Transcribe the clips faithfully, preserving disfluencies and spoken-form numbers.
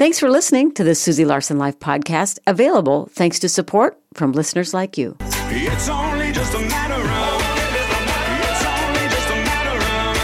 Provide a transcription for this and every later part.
Thanks for listening to the Susie Larson Life podcast, available thanks to support from listeners like you. It's only just a matter of It's only just a matter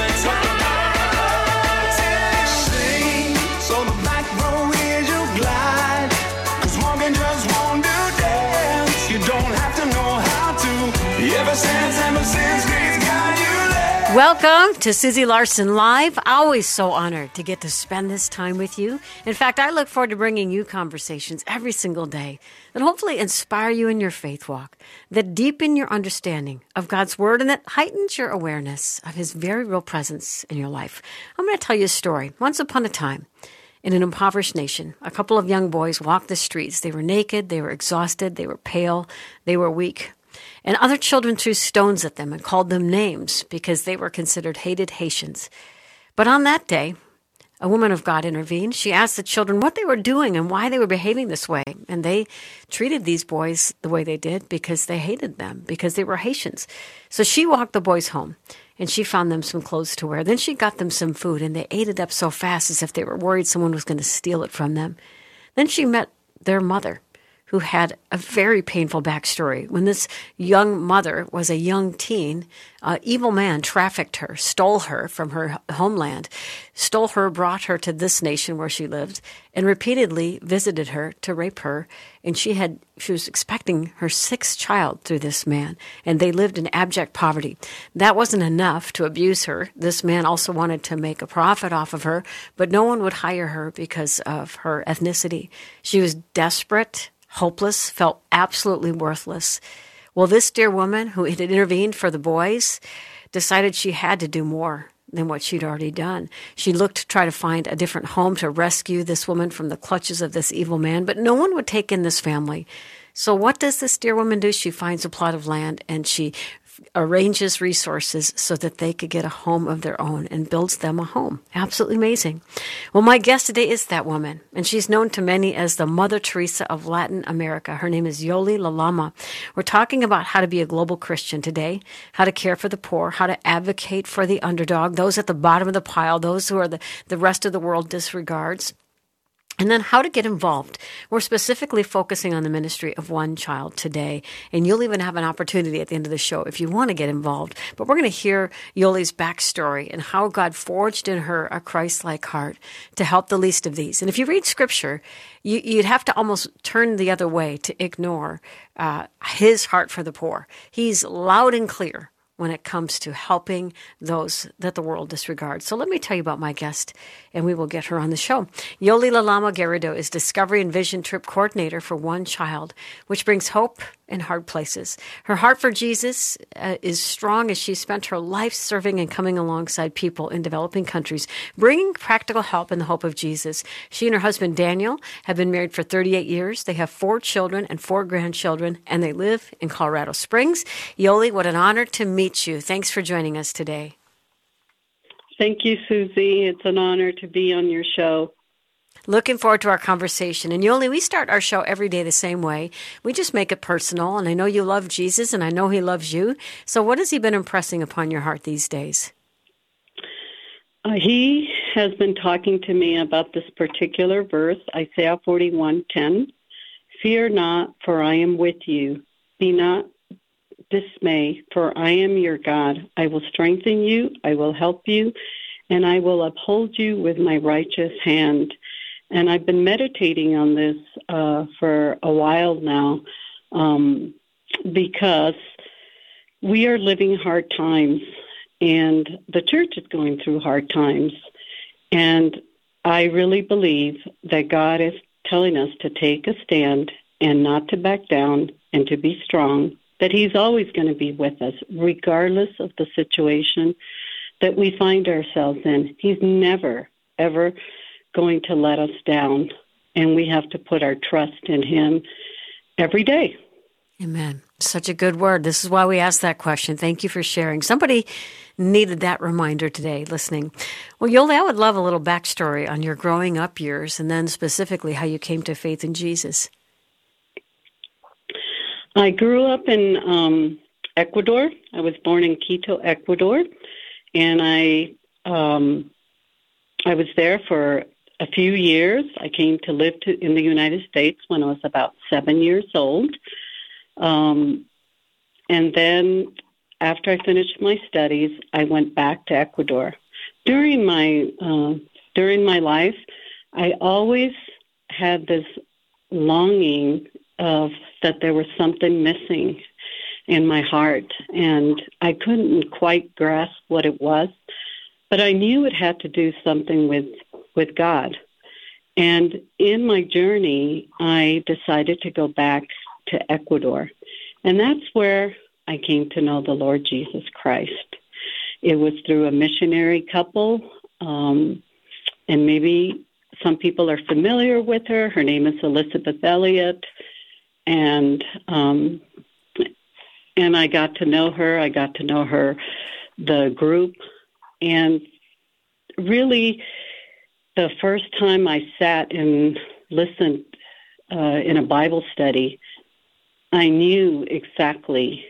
of Sing, so the back row is your glide. 'Cause walking just won't do dance. You don't have to know how to. Ever since, ever since, God's got you there. Welcome to Susie Larson Live. Always so honored to get to spend this time with you. In fact, I look forward to bringing you conversations every single day that hopefully inspire you in your faith walk, that deepen your understanding of God's Word, and that heightens your awareness of His very real presence in your life. I'm going to tell you a story. Once upon a time, in an impoverished nation, a couple of young boys walked the streets. They were naked, they were exhausted, they were pale, they were weak. And other children threw stones at them and called them names because they were considered hated Haitians. But on that day, a woman of God intervened. She asked the children what they were doing and why they were behaving this way. And they treated these boys the way they did because they hated them, because they were Haitians. So she walked the boys home, and she found them some clothes to wear. Then she got them some food, and they ate it up so fast as if they were worried someone was going to steal it from them. Then she met their mother, who had a very painful backstory. When this young mother was a young teen, an evil man trafficked her, stole her from her homeland, stole her, brought her to this nation where she lived, and repeatedly visited her to rape her. And she had she was expecting her sixth child through this man, and they lived in abject poverty. That wasn't enough to abuse her. This man also wanted to make a profit off of her, but no one would hire her because of her ethnicity. She was desperate, hopeless, felt absolutely worthless. Well, this dear woman who had intervened for the boys decided she had to do more than what she'd already done. She looked to try to find a different home to rescue this woman from the clutches of this evil man, but no one would take in this family. So what does this dear woman do? She finds a plot of land, and she arranges resources so that they could get a home of their own and builds them a home. Absolutely amazing. Well, my guest today is that woman, and she's known to many as the Mother Teresa of Latin America. Her name is Yoli Lalama. We're talking about how to be a global Christian today, how to care for the poor, how to advocate for the underdog, those at the bottom of the pile, those who are the, the rest of the world disregards. And then how to get involved. We're specifically focusing on the ministry of one child today. And you'll even have an opportunity at the end of the show if you want to get involved. But we're going to hear Yoli's backstory and how God forged in her a Christ-like heart to help the least of these. And if you read Scripture, you, you'd have to almost turn the other way to ignore uh, his heart for the poor. He's loud and clear when it comes to helping those that the world disregards. So let me tell you about my guest, and we will get her on the show. Yoli Lalama Garrido is Discovery and Vision Trip Coordinator for One Child, which brings hope in hard places. Her heart for Jesus uh, is strong as she spent her life serving and coming alongside people in developing countries, bringing practical help in the hope of Jesus. She and her husband, Daniel, have been married for thirty-eight years. They have four children and four grandchildren, and they live in Colorado Springs. Yoli, what an honor to meet you. Thanks for joining us today. Thank you, Susie. It's an honor to be on your show. Looking forward to our conversation. And Yoli, we start our show every day the same way. We just make it personal. And I know you love Jesus, and I know He loves you. So what has He been impressing upon your heart these days? Uh, he has been talking to me about this particular verse, Isaiah forty-one ten. Fear not, for I am with you. Be not dismay, for I am your God. I will strengthen you, I will help you, and I will uphold you with my righteous hand. And I've been meditating on this uh, for a while now um, because we are living hard times, and the church is going through hard times. And I really believe that God is telling us to take a stand and not to back down and to be strong, that He's always going to be with us, regardless of the situation that we find ourselves in. He's never, ever going to let us down, and we have to put our trust in Him every day. Amen. Such a good word. This is why we asked that question. Thank you for sharing. Somebody needed that reminder today, listening. Well, Yoli, I would love a little backstory on your growing up years, and then specifically how you came to faith in Jesus. I grew up in um, Ecuador. I was born in Quito, Ecuador, and I um, I was there for a few years. I came to live to, in the United States when I was about seven years old. Um, and then after I finished my studies, I went back to Ecuador. During my uh, during my life, I always had this longing of that there was something missing in my heart, and I couldn't quite grasp what it was, but I knew it had to do something with, with God. And in my journey, I decided to go back to Ecuador, and that's where I came to know the Lord Jesus Christ. It was through a missionary couple, um, and maybe some people are familiar with her. Her name is Elizabeth Elliot, and um, and I got to know her. I got to know her, the group, and really, the first time I sat and listened uh, in a Bible study, I knew exactly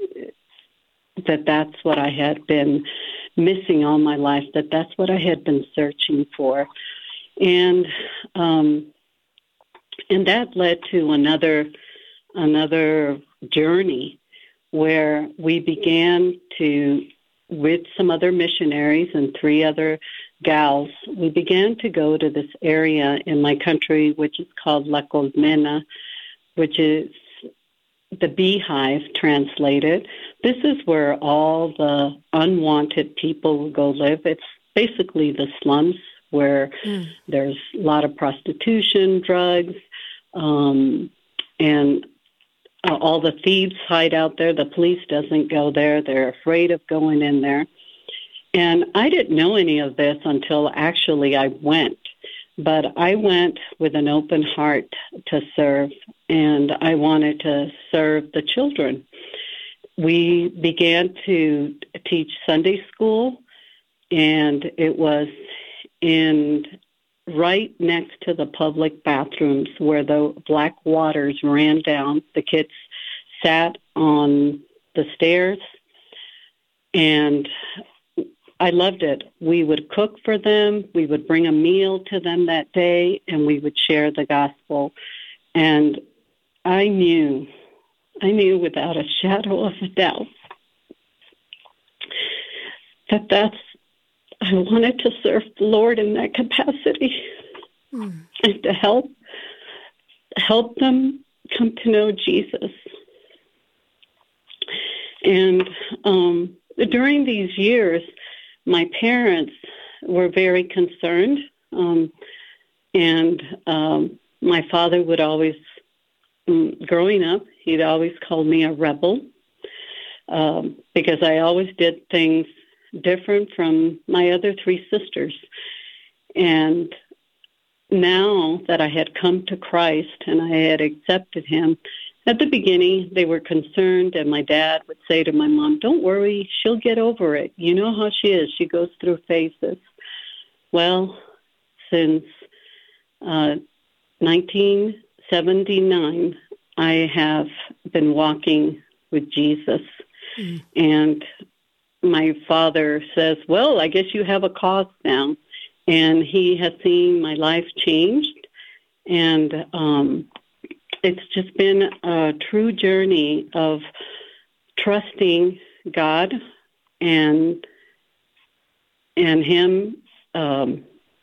that that's what I had been missing all my life, that that's what I had been searching for. And um, and that led to another another journey where we began to, with some other missionaries and three other gals, we began to go to this area in my country, which is called La Colmena, which is the beehive translated. This is where all the unwanted people will go live. It's basically the slums where mm. there's a lot of prostitution, drugs, um, and uh, all the thieves hide out there. The police doesn't go there. They're afraid of going in there. And I didn't know any of this until actually I went. But I went with an open heart to serve, and I wanted to serve the children. We began to teach Sunday school, and it was in right next to the public bathrooms where the black waters ran down. The kids sat on the stairs, and I loved it. We would cook for them. We would bring a meal to them that day, and we would share the gospel. And I knew, I knew without a shadow of a doubt that that's, I wanted to serve the Lord in that capacity mm. and to help, help them come to know Jesus. And um, during these years, my parents were very concerned, um, and um, my father would always, um, growing up, he'd always call me a rebel um, because I always did things different from my other three sisters. And now that I had come to Christ and I had accepted him, at the beginning, they were concerned, and my dad would say to my mom, "Don't worry, she'll get over it. You know how she is. She goes through phases." Well, since uh, nineteen seventy-nine, I have been walking with Jesus. Mm. And my father says, "Well, I guess you have a cause now." And he has seen my life changed, and um it's just been a true journey of trusting God and and Him um,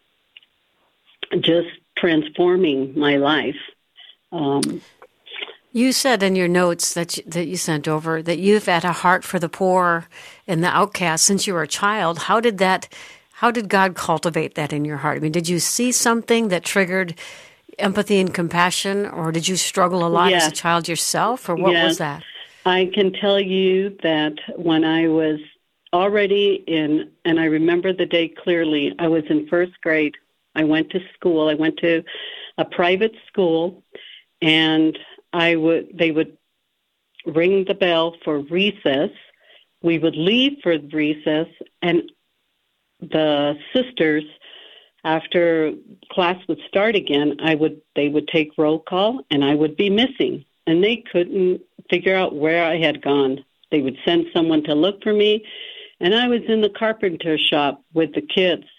just transforming my life. Um, you said in your notes that you, that you sent over that you've had a heart for the poor and the outcast since you were a child. How did that? How did God cultivate that in your heart? I mean, did you see something that triggered empathy and compassion, or did you struggle a lot yes. as a child yourself, or what yes. was that? I can tell you that when I was already in, and I remember the day clearly, I was in first grade. I went to school. I went to a private school, and I would they would ring the bell for recess. We would leave for recess, and the sisters, after class would start again, I would they would take roll call, and I would be missing. And they couldn't figure out where I had gone. They would send someone to look for me, and I was in the carpenter shop with the kids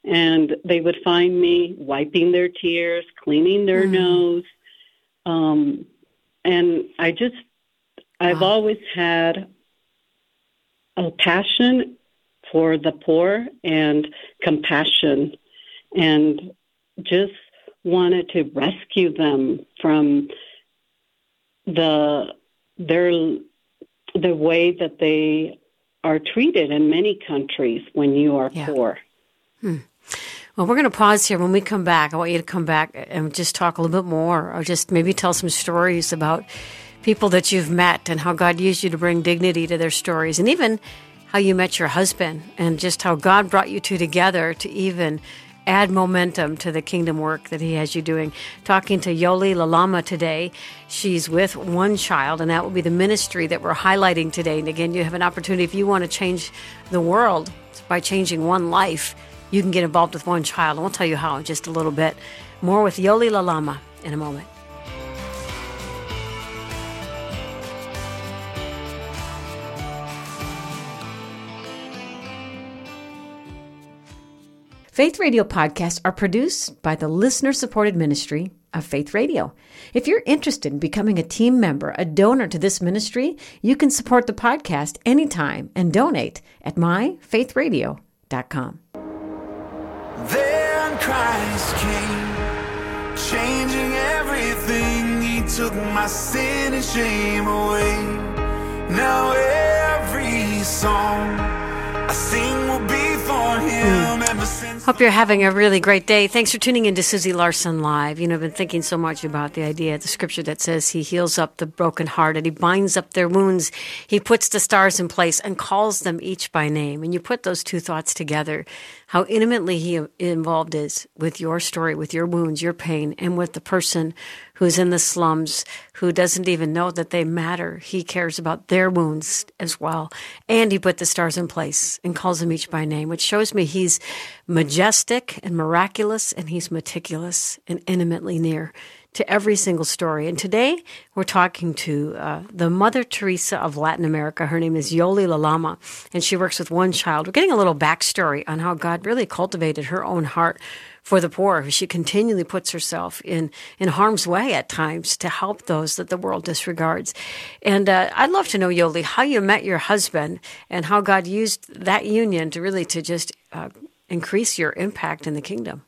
And they would find me wiping their tears, cleaning their mm. nose. Um, and I just, I've wow. always had a passion for the poor and compassion, and just wanted to rescue them from the their the way that they are treated in many countries when you are yeah. poor. Hmm. Well, we're going to pause here. When we come back, I want you to come back and just talk a little bit more, or just maybe tell some stories about people that you've met and how God used you to bring dignity to their stories, and even how you met your husband and just how God brought you two together to even add momentum to the kingdom work that he has you doing. Talking to Yoli Lalama today. She's with One Child, and that will be the ministry that we're highlighting today. And again, you have an opportunity, if you want to change the world by changing one life, you can get involved with One Child. And we'll tell you how in just a little bit. More with Yoli Lalama in a moment. Faith Radio podcasts are produced by the listener-supported ministry of Faith Radio. If you're interested in becoming a team member, a donor to this ministry, you can support the podcast anytime and donate at my faith radio dot com. Then Christ came, changing everything. He took my sin and shame away. Now every song I sing will be for him mm. ever since. Hope you're having a really great day. Thanks for tuning in to Susie Larson Live. You know, I've been thinking so much about the idea, the scripture that says he heals up the brokenhearted. He binds up their wounds. He puts the stars in place and calls them each by name. And you put those two thoughts together, how intimately he involved is with your story, with your wounds, your pain, and with the person who's in the slums, who doesn't even know that they matter. He cares about their wounds as well. And he put the stars in place and calls them each by name, which shows me he's majestic and miraculous, and he's meticulous and intimately near to every single story. And today we're talking to uh, the Mother Teresa of Latin America. Her name is Yoli Lalama, and she works with One Child. We're getting a little backstory on how God really cultivated her own heart for the poor. She continually puts herself in, in harm's way at times to help those that the world disregards. And uh, I'd love to know, Yoli, how you met your husband and how God used that union to really to just uh, increase your impact in the kingdom.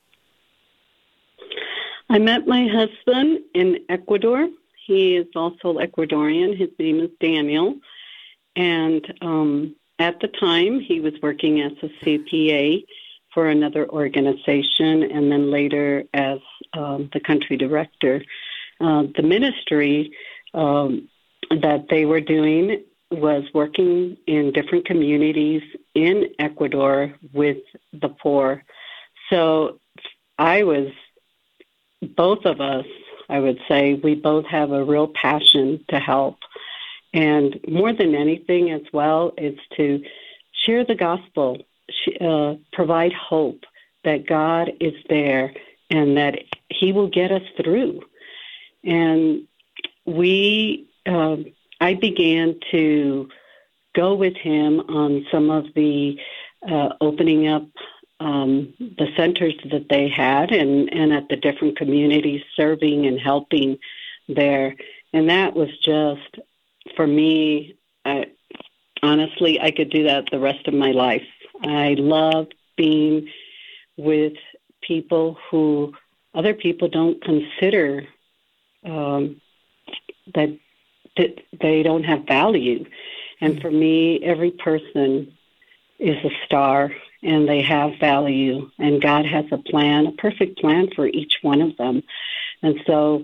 I met my husband in Ecuador. He is also Ecuadorian. His name is Daniel. And um, at the time, he was working as a C P A for another organization, and then later as um, the country director. Uh, the ministry um, that they were doing was working in different communities in Ecuador with the poor. So I was, both of us, I would say, we both have a real passion to help. And more than anything as well, is to share the gospel, uh, provide hope that God is there and that he will get us through. And we, uh, I began to go with him on some of the uh, opening up um, the centers that they had and, and at the different communities, serving and helping there. And that was just, for me, I, honestly, I could do that the rest of my life. I love being with people who other people don't consider um, that, that they don't have value. And for me, every person is a star, and they have value, and God has a plan, a perfect plan for each one of them. And so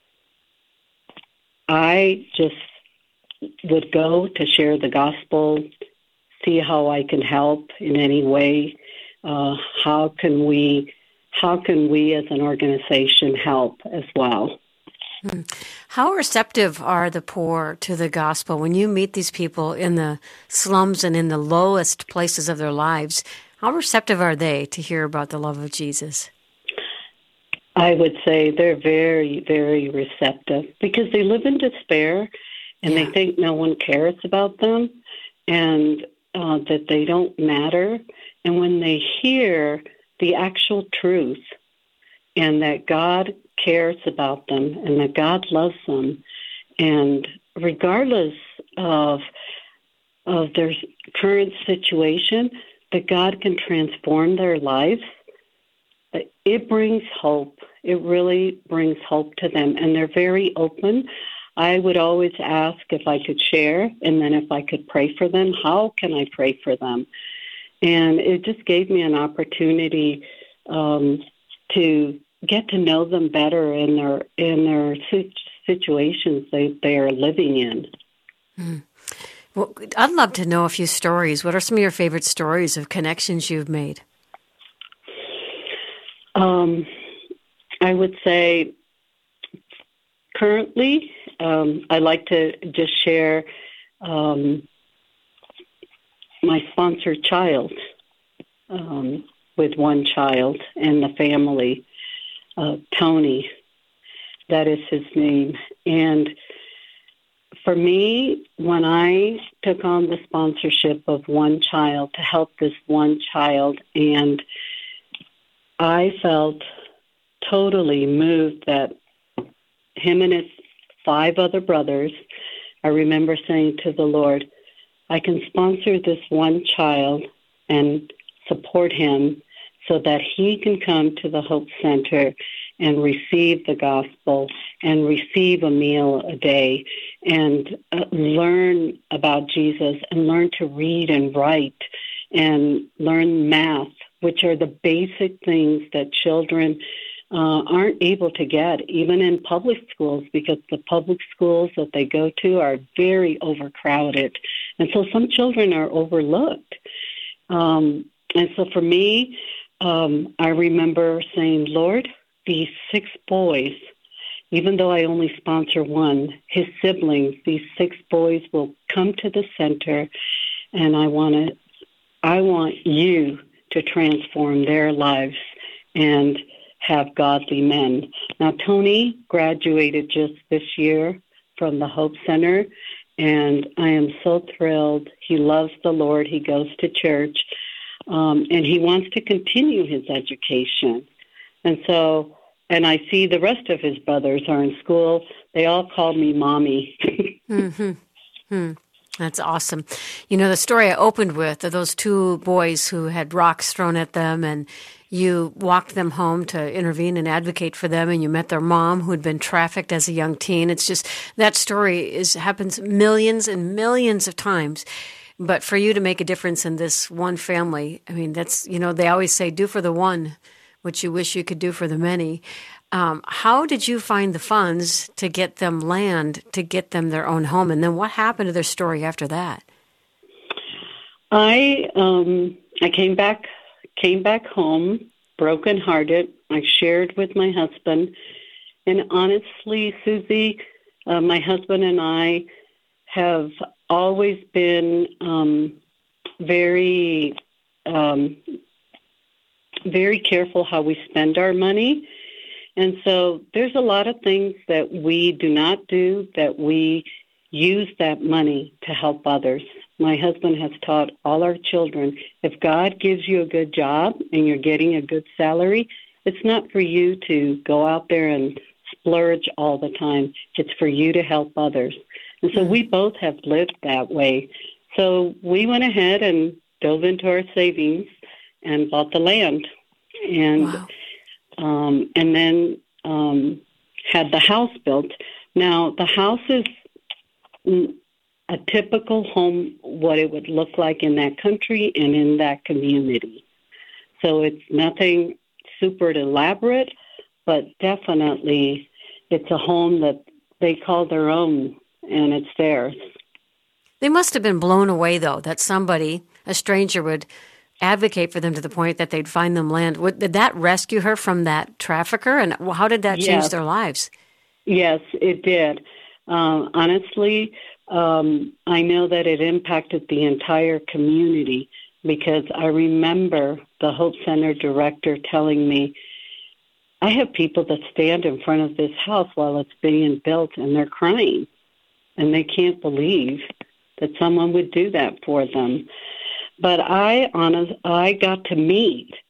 I just would go to share the gospel, see how I can help in any way. Uh, how can we, how can we as an organization help as well? How receptive are the poor to the gospel when you meet these people in the slums and in the lowest places of their lives? How receptive are they to hear about the love of Jesus? I would say they're very, very receptive because they live in despair and yeah. they think no one cares about them and uh, that they don't matter. And when they hear the actual truth, and that God cares about them and that God loves them. And regardless of of their current situation, that God can transform their lives, it brings hope. It really brings hope to them. And they're very open. I would always ask if I could share, and then if I could pray for them. How can I pray for them? And it just gave me an opportunity um, to get to know them better in their in their situations they, they are living in. Mm. Well, I'd love to know a few stories. What are some of your favorite stories of connections you've made? Um, I would say currently, um, I like to just share um, my sponsored child um, with one child and the family, uh, Tony. That is his name. And for me, when I took on the sponsorship of one child to help this one child, and I felt totally moved that him and his five other brothers, I remember saying to the Lord, I can sponsor this one child and support him so that he can come to the Hope Center and receive the gospel and receive a meal a day and uh, learn about Jesus and learn to read and write and learn math, which are the basic things that children uh, aren't able to get, even in public schools, because the public schools that they go to are very overcrowded. And so some children are overlooked. Um, and so for me, um, I remember saying, Lord, these six boys, even though I only sponsor one, his siblings, these six boys will come to the center, and I want to, I want you to transform their lives and have godly men. Now, Tony graduated just this year from the Hope Center, and I am so thrilled. He loves the Lord. He goes to church, um, and he wants to continue his education. And so, and I see the rest of his brothers are in school. They all call me Mommy. mm-hmm. Hmm. That's awesome. You know, the story I opened with are those two boys who had rocks thrown at them, and you walked them home to intervene and advocate for them, and you met their mom who had been trafficked as a young teen. It's just, that story is happens millions and millions of times. But for you to make a difference in this one family, I mean, that's, you know, they always say, do for the one what you wish you could do for the many. Um, how did you find the funds to get them land, to get them their own home? And then what happened to their story after that? I um, I came back came back home brokenhearted. I shared with my husband, and honestly, Susie, uh, my husband and I have always been um, very um, very careful how we spend our money. And so there's a lot of things that we do not do, that we use that money to help others. My husband has taught all our children, if God gives you a good job and you're getting a good salary, it's not for you to go out there and splurge all the time. It's for you to help others. And so we both have lived that way. So we went ahead and dove into our savings and bought the land. And wow. Um, and then um, had the house built. Now, the house is a typical home, what it would look like in that country and in that community. So it's nothing super elaborate, but definitely it's a home that they call their own, and it's theirs. They must have been blown away, though, that somebody, a stranger, would advocate for them to the point that they'd find them land. Would, did that rescue her from that trafficker? And how did that change yes. their lives? Yes, it did. Uh, honestly, um, I know that it impacted the entire community, because I remember the Hope Center director telling me, I have people that stand in front of this house while it's being built, and they're crying, and they can't believe that someone would do that for them. But I, honest, I got to meet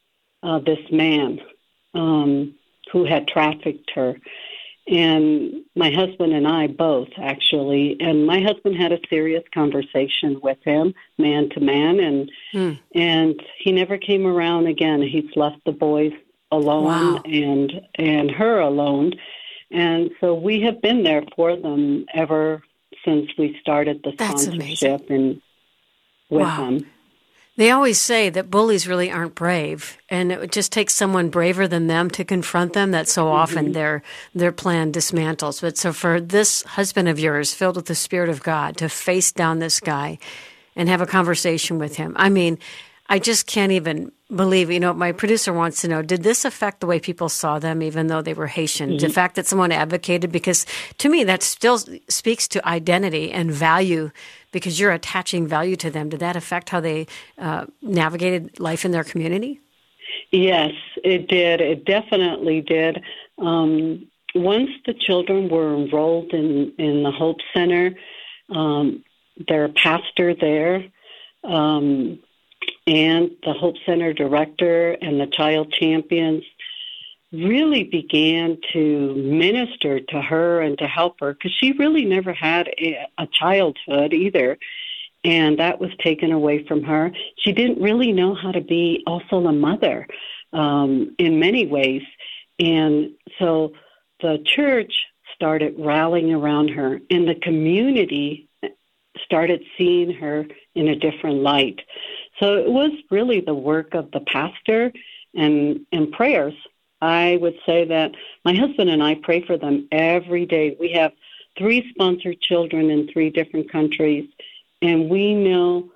uh, this man um, who had trafficked her. And my husband and I both, actually. And my husband had a serious conversation with him, man to man, and mm. and he never came around again. He's left the boys alone wow. and and her alone. And so we have been there for them ever since we started the That's sponsorship amazing. and with wow. them. They always say that bullies really aren't brave, and it just takes someone braver than them to confront them, that so often mm-hmm. their their plan dismantles. But so for this husband of yours, filled with the Spirit of God, to face down this guy and have a conversation with him, I mean, I just can't even believe, you know, my producer wants to know, did this affect the way people saw them, even though they were Haitian? Mm-hmm. The fact that someone advocated, because to me, that still speaks to identity and value, because you're attaching value to them. Did that affect how they uh, navigated life in their community? Yes, it did. It definitely did. Um, once the children were enrolled in, in the Hope Center, um, their pastor there, um, and the Hope Center director and the child champions really began to minister to her and to help her, because she really never had a, a childhood either, and that was taken away from her. She didn't really know how to be also a mother um, in many ways, and so the church started rallying around her, and the community started seeing her in a different light. So it was really the work of the pastor and, and prayers. I would say that my husband and I pray for them every day. We have three sponsored children in three different countries, and we know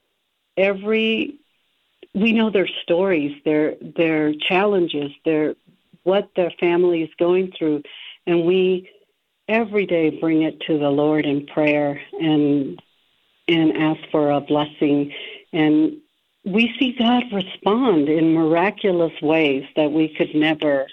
every we know their stories, their their challenges, their what their family is going through, and we every day bring it to the Lord in prayer and and ask for a blessing. And we see God respond in miraculous ways that we could never,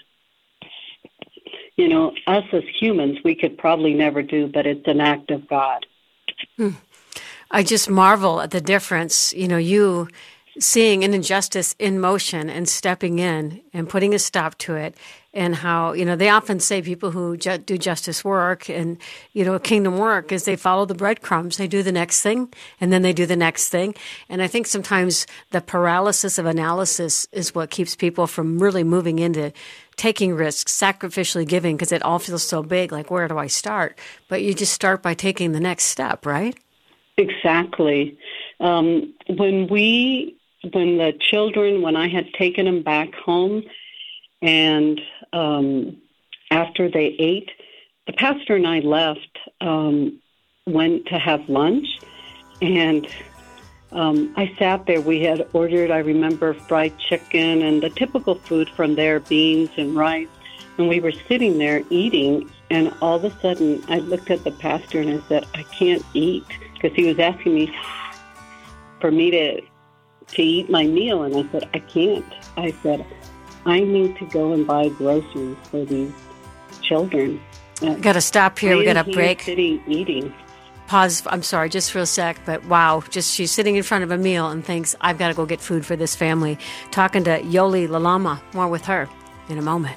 you know, us as humans, we could probably never do, but it's an act of God. Hmm. I just marvel at the difference, you know, you seeing an injustice in motion and stepping in and putting a stop to it, and how, you know, they often say people who ju- do justice work and, you know, kingdom work is they follow the breadcrumbs. They do the next thing, and then they do the next thing. And I think sometimes the paralysis of analysis is what keeps people from really moving into taking risks, sacrificially giving, because it all feels so big, like, where do I start? But you just start by taking the next step, right? Exactly. Um, when we, when the children, when I had taken them back home, and um, after they ate, the pastor and I left, um, went to have lunch, and um, I sat there. We had ordered, I remember, fried chicken and the typical food from there, beans and rice, and we were sitting there eating, and all of a sudden I looked at the pastor and I said, I can't eat, because he was asking me for me to to eat my meal, and I said, I can't. I said, I need to go and buy groceries for these children. We got to stop here. We got to break. Sitting eating. Pause. I'm sorry, just for a sec, but wow, just she's sitting in front of a meal and thinks, I've got to go get food for this family. Talking to Yoli Lalama. More with her in a moment.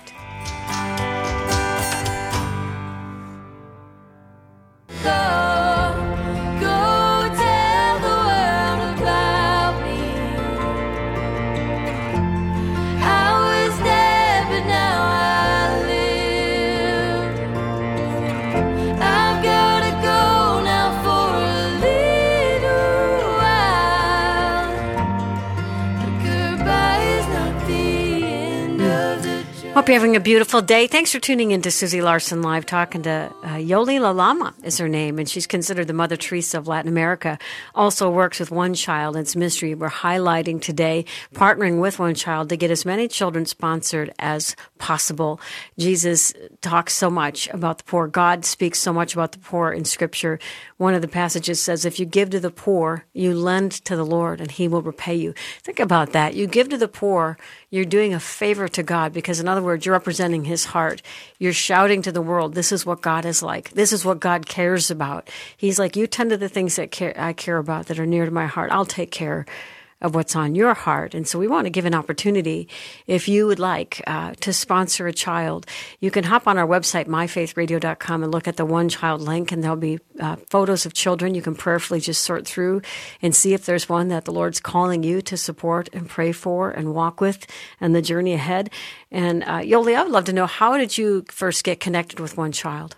Hope you're having a beautiful day. Thanks for tuning in to Susie Larson Live, talking to uh, Yoli Lalama is her name, and she's considered the Mother Teresa of Latin America. Also works with One Child. It's ministry we're highlighting today, partnering with One Child to get as many children sponsored as possible. Jesus talks so much about the poor. God speaks so much about the poor in Scripture. One of the passages says, if you give to the poor, you lend to the Lord, and He will repay you. Think about that. You give to the poor, you're doing a favor to God, because in other words, you're representing His heart. You're shouting to the world, this is what God is like. This is what God cares about. He's like, you tend to the things that care, I care about, that are near to my heart. I'll take care of what's on your heart. And so we want to give an opportunity, if you would like, uh, to sponsor a child. You can hop on our website, my faith radio dot com, and look at the One Child link, and there'll be uh, photos of children. You can prayerfully just sort through and see if there's one that the Lord's calling you to support and pray for and walk with and the journey ahead. And uh, Yoli, I would love to know, how did you first get connected with One Child?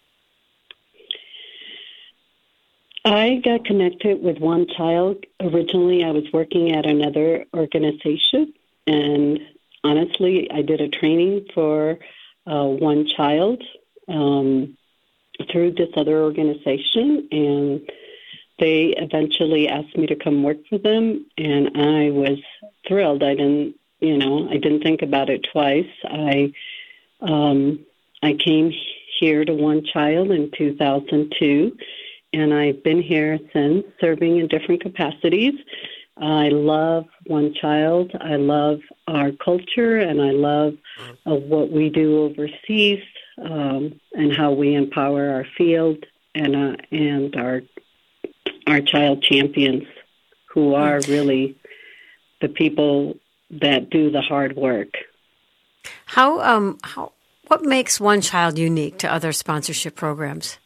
I got connected with One Child. Originally, I was working at another organization, and honestly, I did a training for uh, One Child um, through this other organization, and they eventually asked me to come work for them, and I was thrilled. I didn't, you know, I didn't think about it twice. I um, I came here to One Child in two thousand two. And I've been here since, serving in different capacities. I love One Child. I love our culture, and I love uh, what we do overseas, um, and how we empower our field and uh, and our our child champions, who are really the people that do the hard work. How um how what makes One Child unique to other sponsorship programs?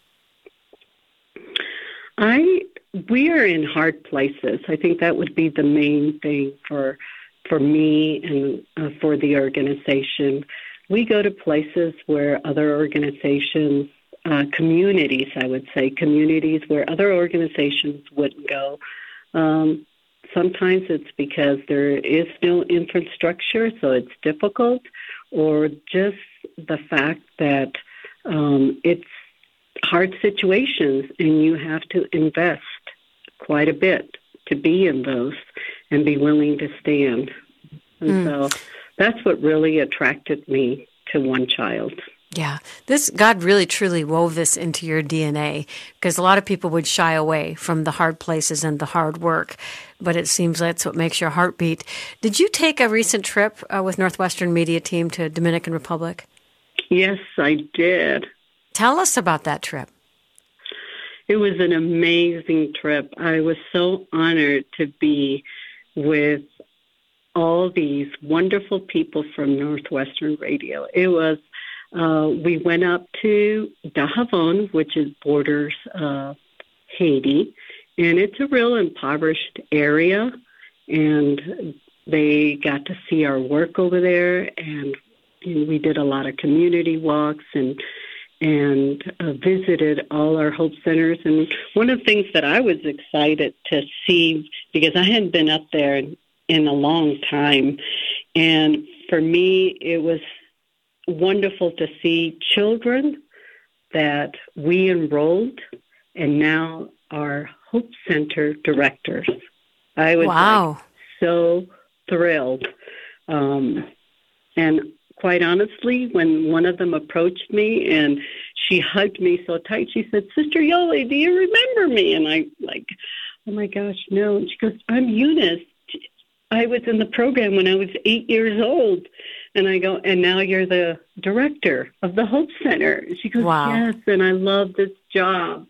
I we are in hard places. I think that would be the main thing for for me and uh, for the organization. We go to places where other organizations, uh, communities, I would say, communities where other organizations wouldn't go. Um, sometimes it's because there is no infrastructure, so it's difficult, or just the fact that um, it's hard situations, and you have to invest quite a bit to be in those and be willing to stand. And mm. so that's what really attracted me to One Child. Yeah, this God really truly wove this into your D N A, because a lot of people would shy away from the hard places and the hard work, but it seems that's what makes your heart beat. Did you take a recent trip uh, with Northwestern Media Team to Dominican Republic? Yes, I did. Tell us about that trip. It was an amazing trip. I was so honored to be with all these wonderful people from Northwestern Radio. It was, uh, we went up to Dajabon, which is borders uh, Haiti, and it's a real impoverished area, and they got to see our work over there, and we did a lot of community walks and and uh, visited all our Hope Centers. And one of the things that I was excited to see, because I hadn't been up there in, in a long time, and for me, it was wonderful to see children that we enrolled and now are Hope Center directors. I was wow. like, so thrilled. Um, and quite honestly, when one of them approached me and she hugged me so tight, she said, "Sister Yoli, do you remember me?" And I like, oh my gosh, no. And she goes, "I'm Eunice. I was in the program when I was eight years old." And I go, "And now you're the director of the Hope Center." She goes, wow. "Yes, and I love this job."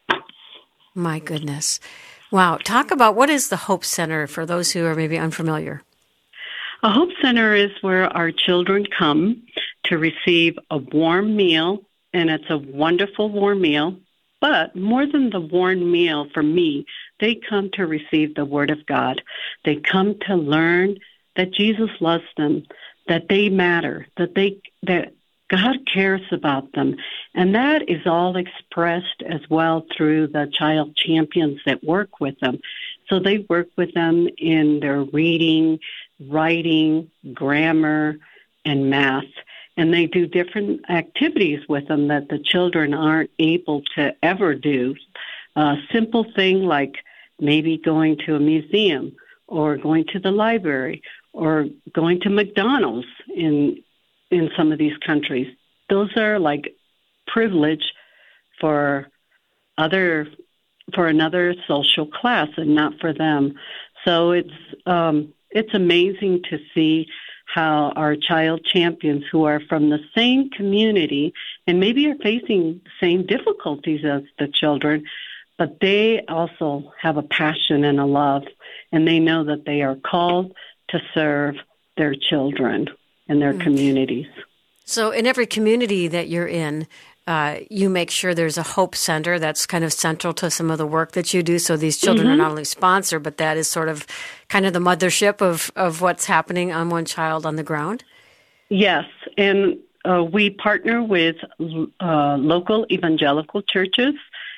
My goodness. Wow. Talk about, what is the Hope Center for those who are maybe unfamiliar? A Hope Center is where our children come to receive a warm meal, and it's a wonderful warm meal. But more than the warm meal, for me, they come to receive the Word of God. They come to learn that Jesus loves them, that they matter, that they that God cares about them. And that is all expressed as well through the child champions that work with them. So they work with them in their reading, writing, grammar, and math. And they do different activities with them that the children aren't able to ever do. A simple thing like maybe going to a museum or going to the library or going to McDonald's in in some of these countries. Those are like privilege for other for another social class and not for them. So it's um, it's amazing to see how our child champions who are from the same community and maybe are facing the same difficulties as the children, but they also have a passion and a love, and they know that they are called to serve their children and their mm. communities. So in every community that you're in, uh, you make sure there's a Hope Center that's kind of central to some of the work that you do. So these children mm-hmm. are not only sponsored, but that is sort of kind of the mothership of, of what's happening on One Child on the ground? Yes, and uh, we partner with uh, local evangelical churches,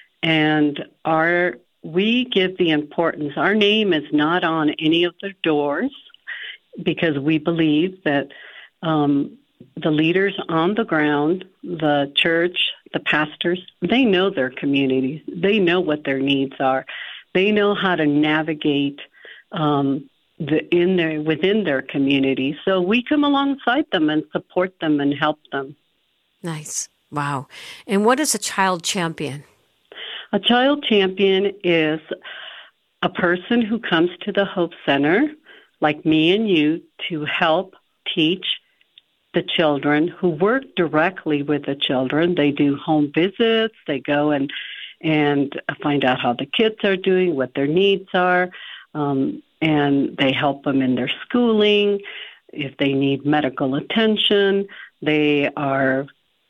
and our we give the importance. Our name is not on any of their doors because we believe that um, the leaders on the ground, the church, the pastors, they know their communities. They know what their needs are. They know how to navigate um, the, in their within their community. So we come alongside them and support them and help them. Nice. Wow. And what is a child champion? A child champion is a person who comes to the Hope Center, like me and you, to help teach the children, who work directly with the children. They do home visits. They go and and find out how the kids are doing, what their needs are, um, and they help them in their schooling. If they need medical attention, they are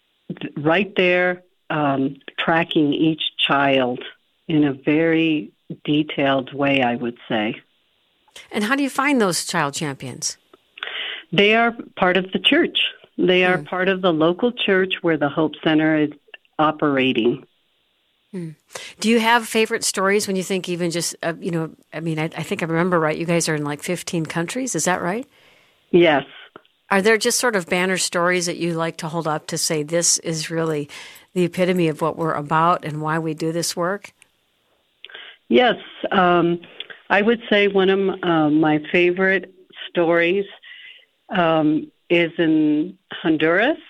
right there um, tracking each child in a very detailed way, I would say. And how do you find those child champions? They are part of the church. They are mm. part of the local church where the Hope Center is operating. Mm. Do you have favorite stories when you think even just, uh, you know, I mean, I, I think I remember right, you guys are in like fifteen countries, is that right? Yes. Are there just sort of banner stories that you like to hold up to say this is really the epitome of what we're about and why we do this work? Yes. Um, I would say one of uh, my favorite stories um, is in Honduras.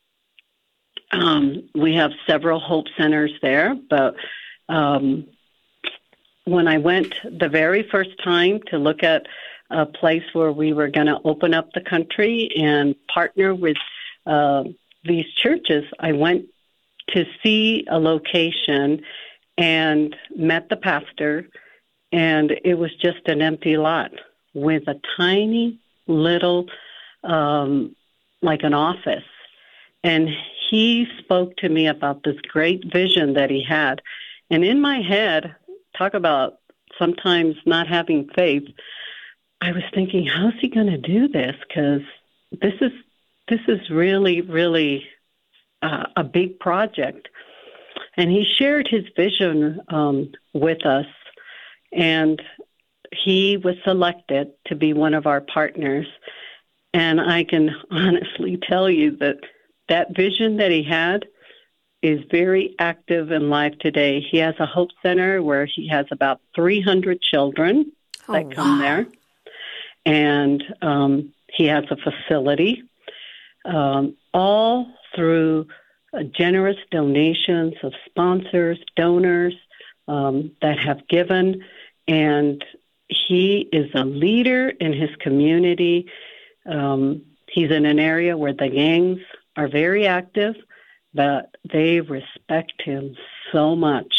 Um, we have several Hope Centers there, but um, when I went the very first time to look at a place where we were going to open up the country and partner with uh, these churches, I went to see a location and met the pastor, and it was just an empty lot with a tiny little, um, like an office. And he spoke to me about this great vision that he had. And in my head, talk about sometimes not having faith, I was thinking, how's he going to do this? Because this is this is really, really uh, a big project. And he shared his vision um, with us, and he was selected to be one of our partners. And I can honestly tell you that that vision that he had is very active in life today. He has a Hope Center where he has about three hundred children oh, that come wow. there. And um, he has a facility, um, all through uh, generous donations of sponsors, donors um, that have given. And he is a leader in his community. Um, he's in an area where the gangs are very active, but they respect him so much.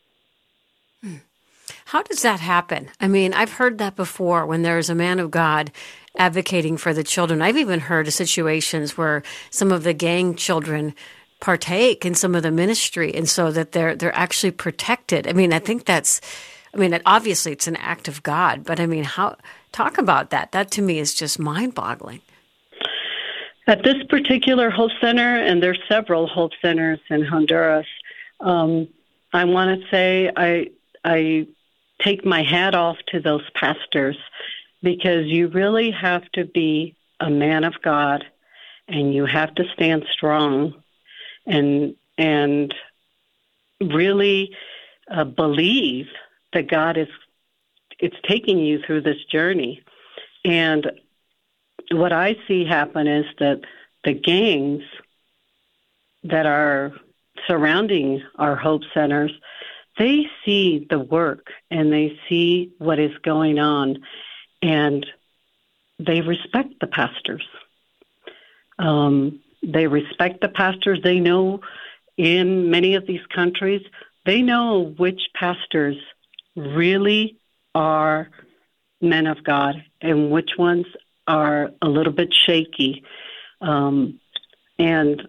How does that happen? I mean, I've heard that before when there's a man of God advocating for the children. I've even heard of situations where some of the gang children partake in some of the ministry, and so that they're they're actually protected. I mean, I think that's, I mean, obviously it's an act of God, but I mean, how talk about that? That to me is just mind-boggling. At this particular Hope Center, and there's several Hope Centers in Honduras, um, I want to say I I take my hat off to those pastors, because you really have to be a man of God, and you have to stand strong and and really uh, believe that God is it's taking you through this journey. And what I see happen is that the gangs that are surrounding our Hope Centers, they see the work and they see what is going on, and they respect the pastors. Um, they respect the pastors. They know in many of these countries, they know which pastors really are men of God and which ones are a little bit shaky. Um, and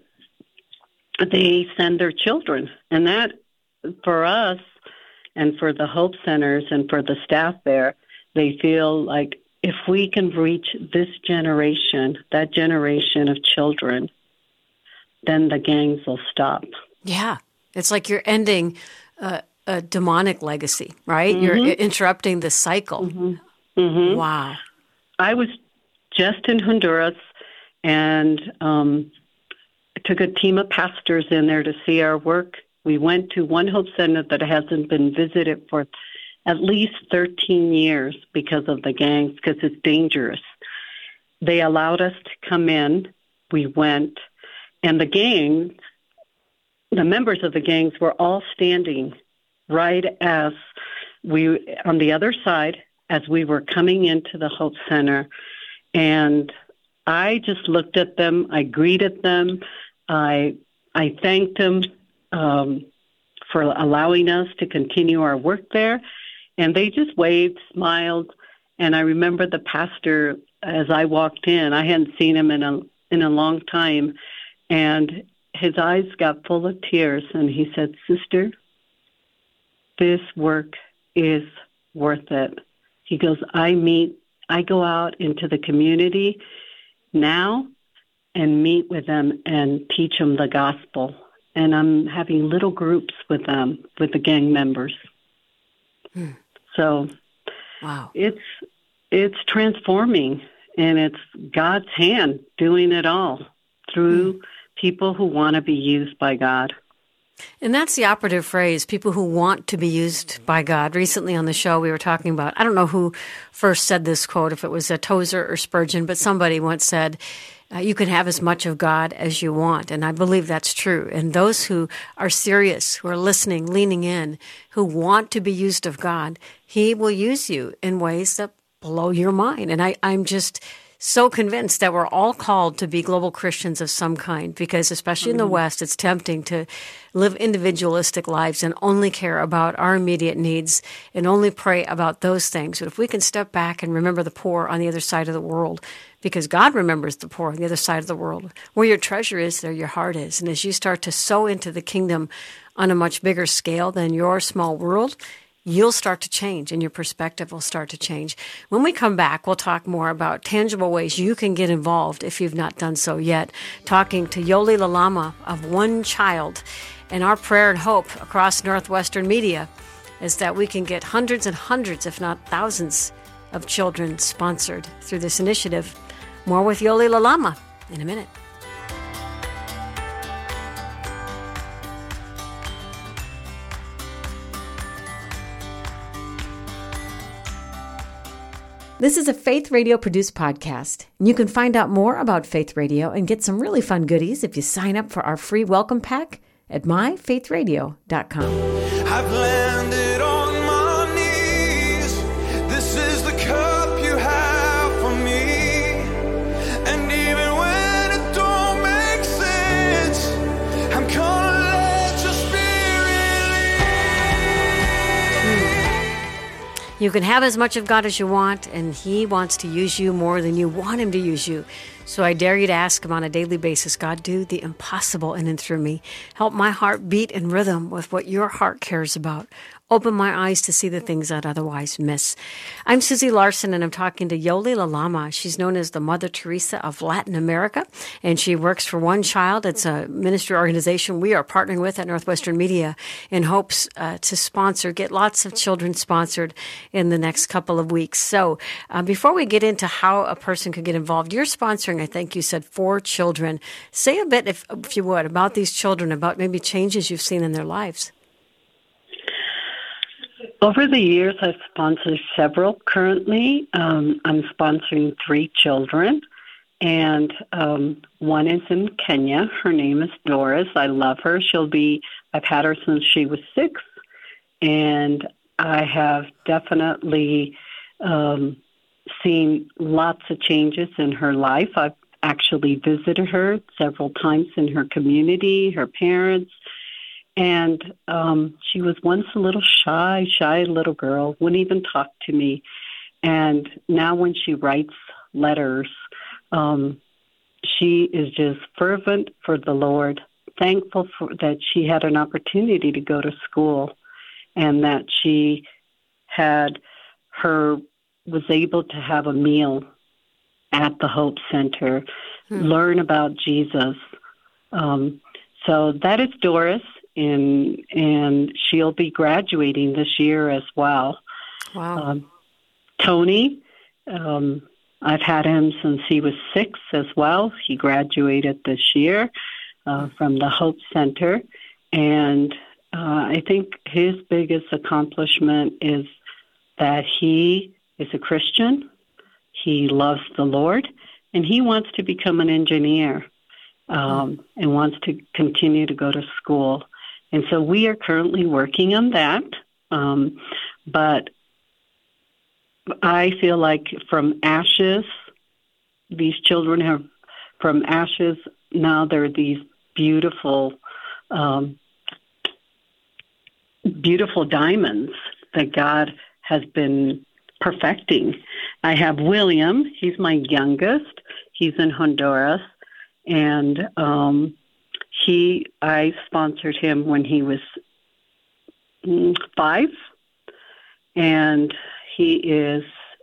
they send their children. And that, for us and for the Hope Centers and for the staff there, they feel like if we can reach this generation, that generation of children, then the gangs will stop. Yeah. It's like you're ending uh, a demonic legacy, right? Mm-hmm. You're interrupting the cycle. Mm-hmm. Mm-hmm. Wow. I was just in Honduras and um, took a team of pastors in there to see our work. We went to one Hope Center that hasn't been visited for at least thirteen years because of the gangs, because it's dangerous. They allowed us to come in. We went, and the gangs, the members of the gangs were all standing right as we, on the other side, as we were coming into the Hope Center. And I just looked at them. I greeted them. I I thanked them um, for allowing us to continue our work there. And they just waved, smiled. And I remember the pastor, as I walked in, I hadn't seen him in a in a long time. And his eyes got full of tears. And he said, "Sister, this work is worth it." He goes, I meet, I go out into the community now and meet with them and teach them the gospel. And I'm having little groups with them, with the gang members. Hmm. So wow, it's it's transforming, and it's God's hand doing it all through hmm. people who want to be used by God. And that's the operative phrase, people who want to be used by God. Recently on the show, we were talking about, I don't know who first said this quote, if it was a Tozer or Spurgeon, but somebody once said, uh, you can have as much of God as you want. And I believe that's true. And those who are serious, who are listening, leaning in, who want to be used of God, He will use you in ways that blow your mind. And I, I'm just so convinced that we're all called to be global Christians of some kind, because especially in the West, it's tempting to live individualistic lives and only care about our immediate needs and only pray about those things. But if we can step back and remember the poor on the other side of the world, because God remembers the poor on the other side of the world, where your treasure is, there your heart is. And as you start to sow into the kingdom on a much bigger scale than your small world, you'll start to change and your perspective will start to change. When we come back, we'll talk more about tangible ways you can get involved if you've not done so yet. Talking to Yoli Lalama of One Child. And our prayer and hope across Northwestern Media is that we can get hundreds and hundreds, if not thousands, of children sponsored through this initiative. More with Yoli Lalama in a minute. This is a Faith Radio produced podcast. You can find out more about Faith Radio and get some really fun goodies if you sign up for our free welcome pack at my faith radio dot com. I've landed on my knees. This is the cup you have for me. And even when it don't make sense, I'm gonna let your spirit lead. You can have as much of God as you want, and He wants to use you more than you want Him to use you. So I dare you to ask Him on a daily basis, God, do the impossible in and through me. Help my heart beat in rhythm with what your heart cares about. Open my eyes to see the things I'd otherwise miss. I'm Susie Larson, and I'm talking to Yoli Lalama. She's known as the Mother Teresa of Latin America, and she works for One Child. It's a ministry organization we are partnering with at Northwestern Media in hopes uh, to sponsor, get lots of children sponsored in the next couple of weeks. So uh, before we get into how a person could get involved, you're sponsoring, I think you said, four children. Say a bit, if, if you would, about these children, about maybe changes you've seen in their lives. Over the years, I've sponsored several. Currently, um, I'm sponsoring three children, and um, one is in Kenya. Her name is Doris. I love her. She'll be, I've had her since she was six, and I have definitely um, seen lots of changes in her life. I've actually visited her several times in her community, her parents. And um, she was once a little shy, shy little girl, wouldn't even talk to me. And now when she writes letters, um, she is just fervent for the Lord, thankful for that she had an opportunity to go to school and that she had her was able to have a meal at the Hope Center, hmm. learn about Jesus. Um, so that is Doris, and and she'll be graduating this year as well. Wow. Um, Tony, um, I've had him since he was six as well. He graduated this year uh, from the Hope Center, and uh, I think his biggest accomplishment is that he is a Christian. He loves the Lord, and he wants to become an engineer um, and wants to continue to go to school. And so we are currently working on that. Um, but I feel like from ashes, these children have, from ashes, now they're these beautiful, um, beautiful diamonds that God has been perfecting. I have William. He's my youngest. He's in Honduras. And um, he, I sponsored him when he was five. And he is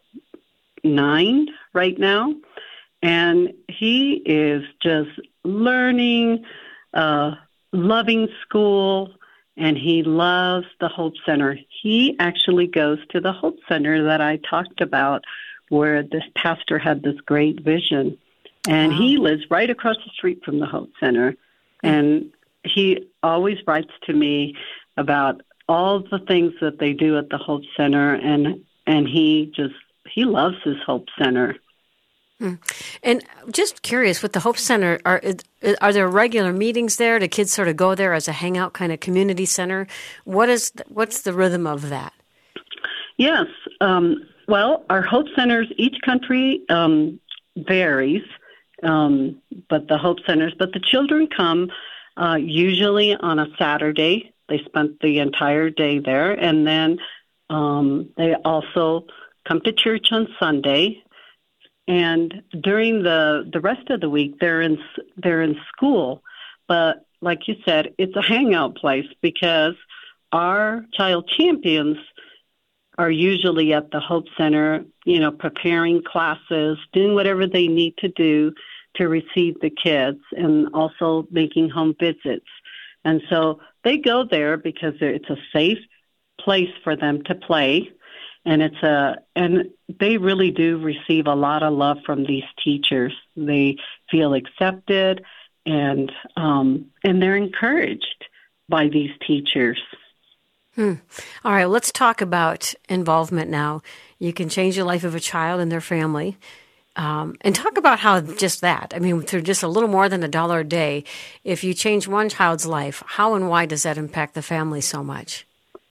nine right now. And he is just learning, uh, loving school, and he loves the Hope Center. He actually goes to the Hope Center that I talked about, where this pastor had this great vision. And wow. he lives right across the street from the Hope Center. And he always writes to me about all the things that they do at the Hope Center, and and he just, he loves his Hope Center. Hmm. And just curious, with the Hope Center, are are there regular meetings there? Do kids sort of go there as a hangout kind of community center? What is what's the rhythm of that? Yes. Um, well, our Hope Centers, each country um, varies, um, but the Hope Centers, but the children come uh, usually on a Saturday. They spent the entire day there, and then um, they also come to church on Sunday. And during the, the rest of the week, they're in they're in school. But like you said, it's a hangout place because our child champions are usually at the Hope Center, you know, preparing classes, doing whatever they need to do to receive the kids, and also making home visits. And so they go there because it's a safe place for them to play. And it's a, and they really do receive a lot of love from these teachers. They feel accepted, and um, and they're encouraged by these teachers. Hmm. All right, let's talk about involvement now. You can change the life of a child and their family, um, and talk about how just that. I mean, through just a little more than a dollar a day, if you change one child's life, how and why does that impact the family so much?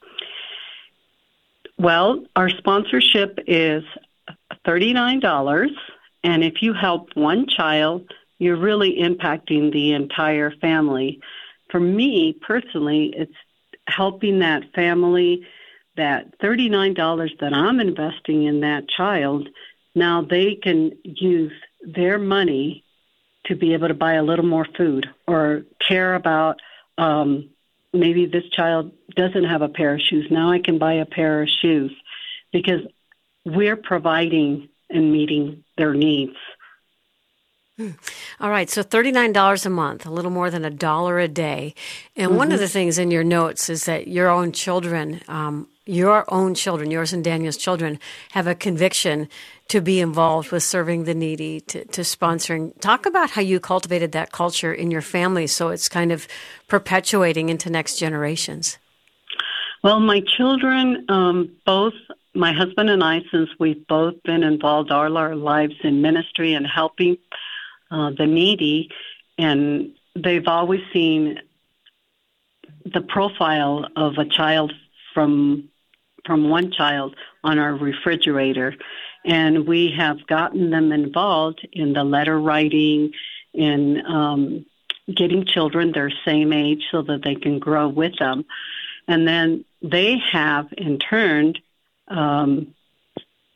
Well, our sponsorship is thirty-nine dollars, and if you help one child, you're really impacting the entire family. For me, personally, it's helping that family, that thirty-nine dollars that I'm investing in that child, now they can use their money to be able to buy a little more food or care about um maybe this child doesn't have a pair of shoes. Now I can buy a pair of shoes because we're providing and meeting their needs. Hmm. All right, so thirty-nine dollars a month, a little more than a dollar a day. And mm-hmm. one of the things in your notes is that your own children, um, your own children, yours and Daniel's children, have a conviction to be involved with serving the needy, to, to sponsoring. Talk about how you cultivated that culture in your family so it's kind of perpetuating into next generations. Well, my children, um, both my husband and I, since we've both been involved all our lives in ministry and helping uh, the needy, and they've always seen the profile of a child from from one child on our refrigerator. And we have gotten them involved in the letter writing, in um, getting children their same age so that they can grow with them. And then they have, in turn, um,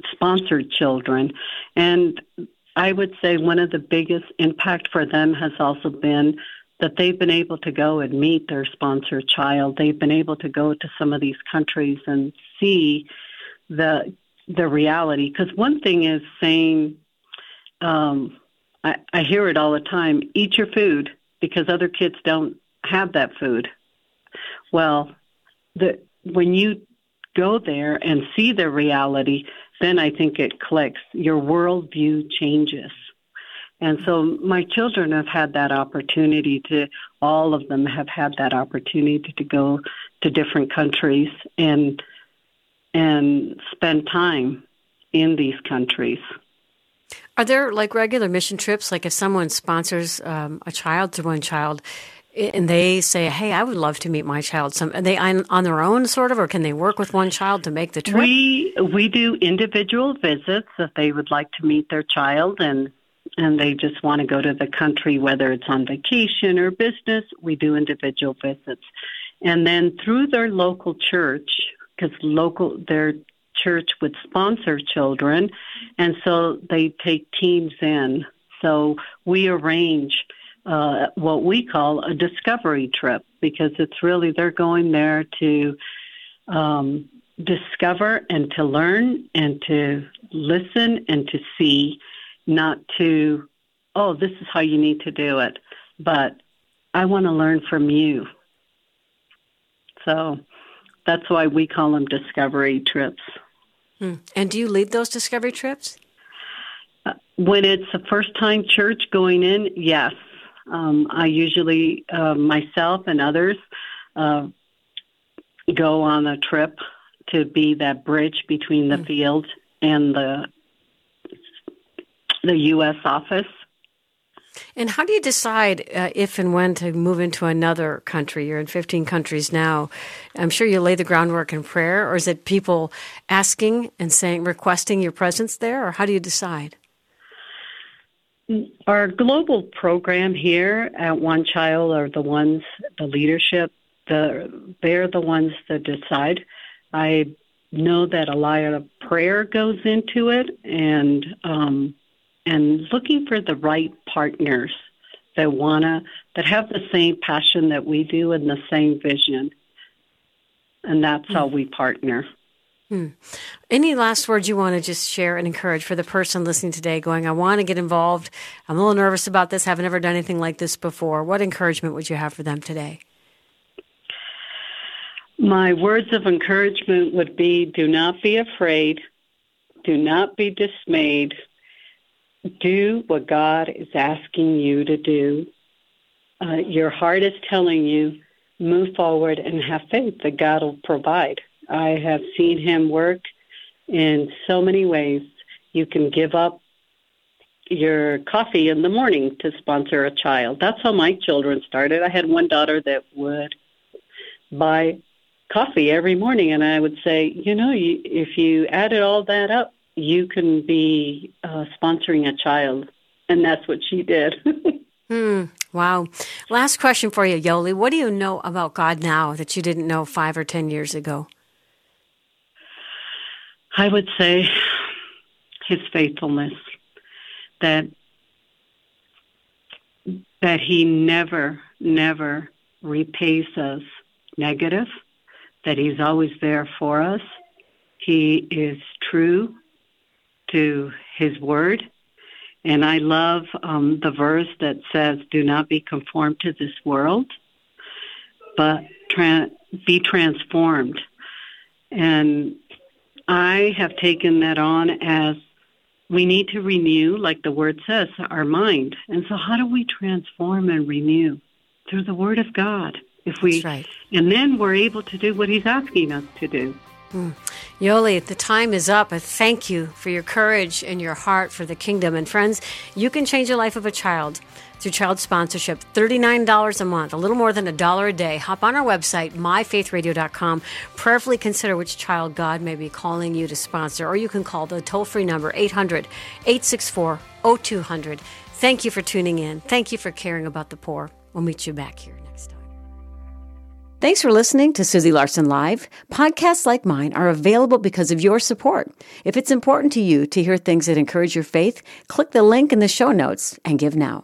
sponsored children. And I would say one of the biggest impact for them has also been that they've been able to go and meet their sponsored child. They've been able to go to some of these countries and see the the reality. Because one thing is saying, um, I, I hear it all the time, eat your food because other kids don't have that food. Well, the when you go there and see the reality, then I think it clicks. Your worldview changes. And so my children have had that opportunity to, all of them have had that opportunity to go to different countries and and spend time in these countries. Are there like regular mission trips? Like if someone sponsors um, a child to one child and they say, hey, I would love to meet my child. Some, are they on, on their own sort of, or can they work with one child to make the trip? We, we do individual visits if they would like to meet their child and and they just want to go to the country, whether it's on vacation or business, we do individual visits. And then through their local church, because local their church would sponsor children, and so they take teams in. So we arrange uh, what we call a discovery trip, because it's really they're going there to um, discover and to learn and to listen and to see, not to, oh, this is how you need to do it, but I want to learn from you. So that's why we call them discovery trips. Hmm. And do you lead those discovery trips? Uh, when it's a first-time church going in, yes. Um, I usually, uh, myself and others, uh, go on a trip to be that bridge between the hmm. field and the the U S office. And how do you decide uh, if and when to move into another country? You're in fifteen countries now. I'm sure you lay the groundwork in prayer, or is it people asking and saying, requesting your presence there, or how do you decide? Our global program here at One Child are the ones, the leadership, the they're the ones that decide. I know that a lot of prayer goes into it, and um, and looking for the right partners that wanna that have the same passion that we do and the same vision, and that's mm. how we partner. Hmm. Any last words you want to just share and encourage for the person listening today going, I want to get involved. I'm a little nervous about this. I've never done anything like this before. What encouragement would you have for them today? My words of encouragement would be, do not be afraid. Do not be dismayed. Do what God is asking you to do. Uh, your heart is telling you, move forward and have faith that God will provide. I have seen him work in so many ways. You can give up your coffee in the morning to sponsor a child. That's how my children started. I had one daughter that would buy coffee every morning, and I would say, you know, you, if you added all that up, you can be uh, sponsoring a child. And that's what she did. Hmm. Wow. Last question for you, Yoli. What do you know about God now that you didn't know five or ten years ago? I would say his faithfulness, that that he never, never repays us negative, that he's always there for us. He is true to his word. And I love um, the verse that says, do not be conformed to this world, but tra- be transformed. And I have taken that on as we need to renew, like the word says, our mind. And so how do we transform and renew? Through the word of God. If we, That's right. And then we're able to do what he's asking us to do. Mm. Yoli, the time is up. I thank you for your courage and your heart for the kingdom. And friends, you can change the life of a child through child sponsorship. thirty-nine dollars a month, a little more than a dollar a day. Hop on our website, my faith radio dot com. Prayerfully consider which child God may be calling you to sponsor. Or you can call the toll-free number, eight hundred, eight six four, oh two hundred. Thank you for tuning in. Thank you for caring about the poor. We'll meet you back here next time. Thanks for listening to Susie Larson Live. Podcasts like mine are available because of your support. If it's important to you to hear things that encourage your faith, click the link in the show notes and give now.